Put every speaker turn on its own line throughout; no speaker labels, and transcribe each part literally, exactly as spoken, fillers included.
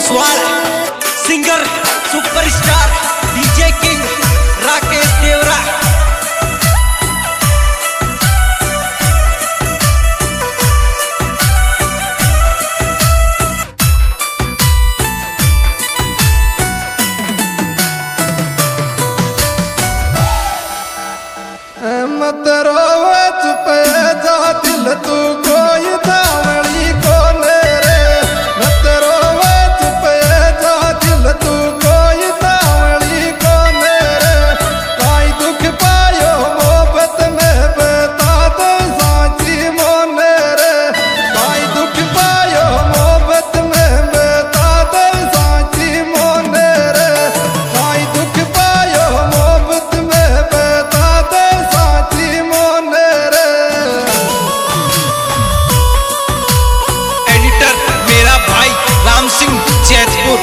Oswal, singer superstar DJ king Rakesh Devra.
मत रोवे चुप जा दिल तू कोई दावड़ी कोने रे। मत रोवे चुप जा दिल तू कोई दावड़ी कोने रे। काई दुख पायो मोहब्बत में बता दे साची मोने रे। काई दुख पायो मोहब्बत में बता दे साची मोने रे। काई दुख पायो मोहब्बत में बता दे साची मोने रे।
एडिटर मेरा भाई राम सिंह जैतपुर।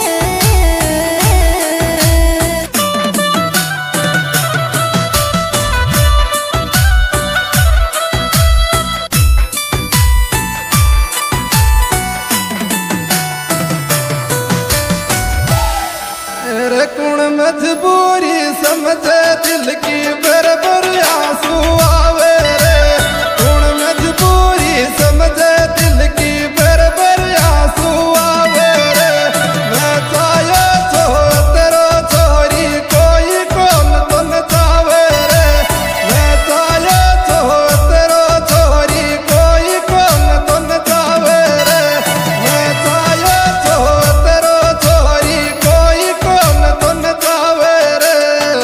रे कुण मजबूरी समझे दिल की बरबर आंसू आवे रे। कुण मजबूरी समझे दिल की बरबर आंसू आवे रे। मैं चाहे छो तेरो छोरी कोई कौन तो न चावे रे। मैं चाहे छो तेरो छोरी कोई कौन तो न चावे रे। मैं चाहे छो तेरो छोरी कोई कौन तो न चावे रे।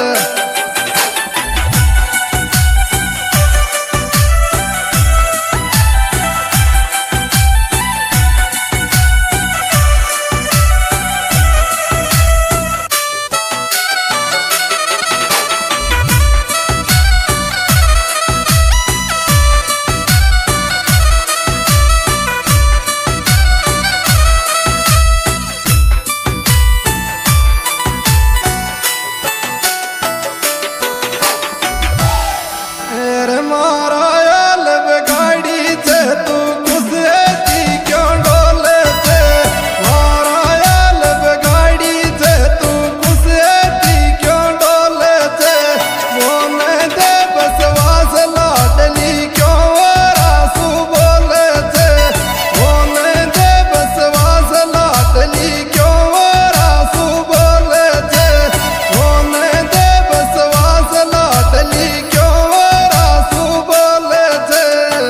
रे मारा लब गाड़ी से तू खुश थी क्यों डोले से। मारा लब गाड़ी से तू खुश थी क्यों डोले से। मोने दे बसवास लाडली क्यों रासू बोले से। मोने दे बसवास लाडली क्यों रासू बोले से। मोने दे बसवास लाडली क्यों रासू बोले से।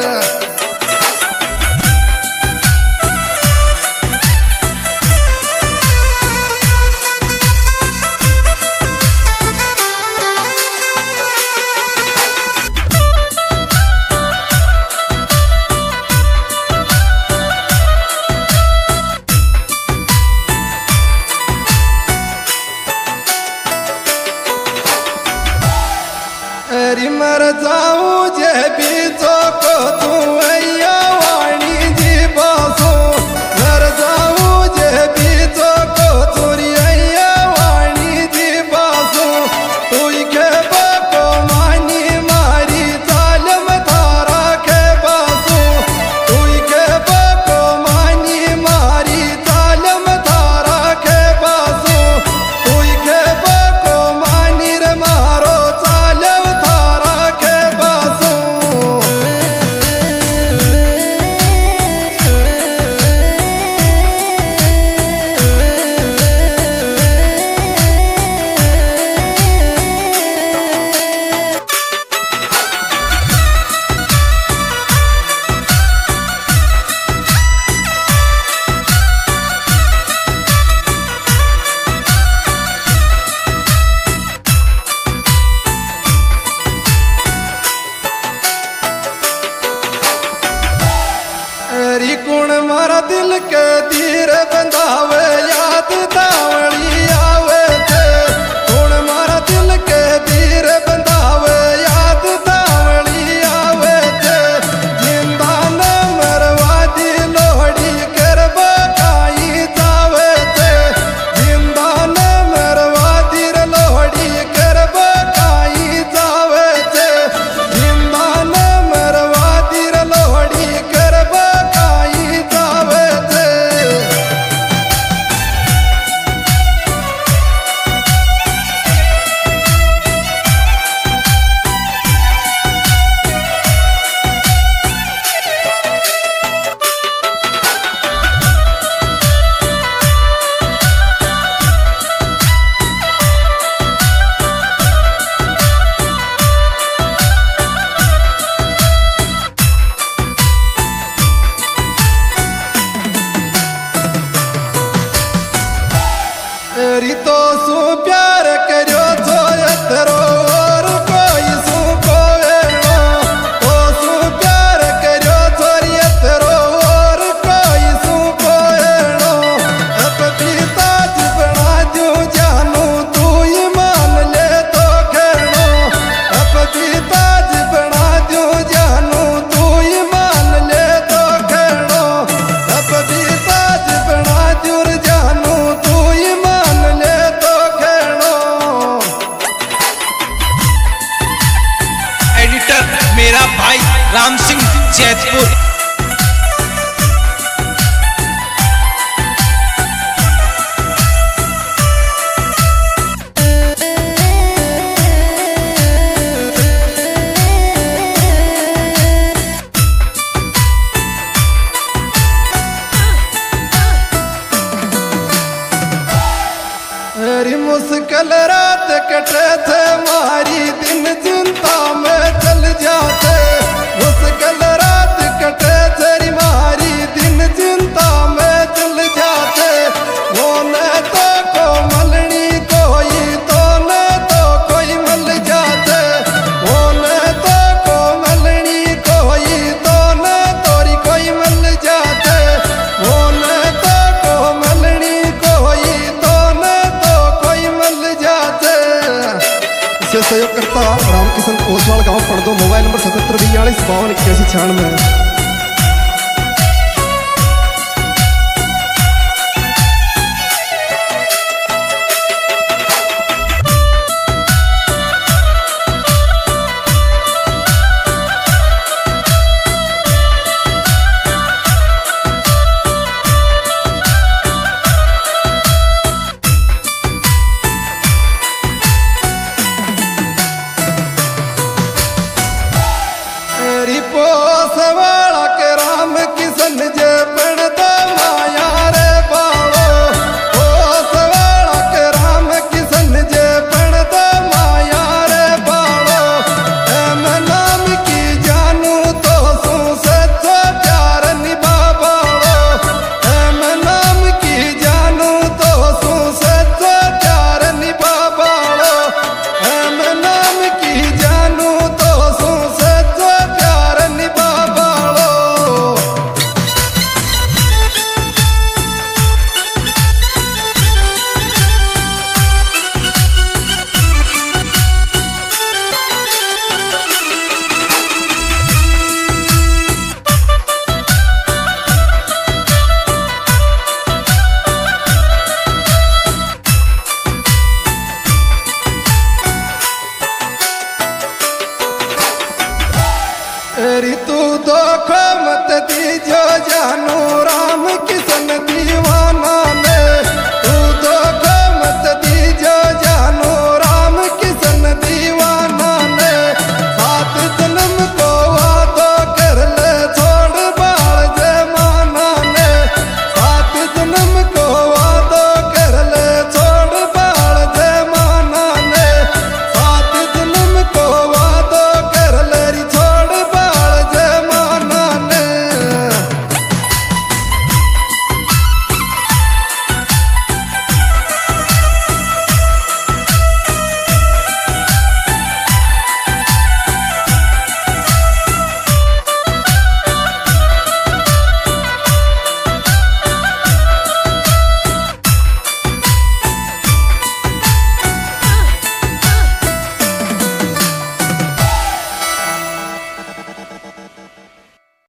अरे मर जाऊं जे बीचो को तू अय्या वाणी जी बासो। मर जाऊं जे बीचो को तुरी अय्या वाणी जी बासो। तू के बाको मानी मारी जालम थारा के बासो। तू के बाको मानी मारी जालम थारा के बासो। तू के बाको मानी रे मारो जालम थारा के बासो।
जैतपुर।
मेरी मुश्किल रात कटे थे मारी दिन चिंता में चल जाते। मुश्किल रात कटे तेरी मारी दिन चिंता में चल जाते। वो न तो को मलनी कोई तो न तो कोई मल जाते। वो न तो को मलनी कोई तो न तोरी कोई मल जाते। वो न तो को मलनी कोई तो न तो कोई मल जाते। इसे सहयोग करता रामकिशन ओसवाल गांव पड़दो। मोबाइल नंबर सतहत्तर बयालीस बावन इक्यासी छियानवे।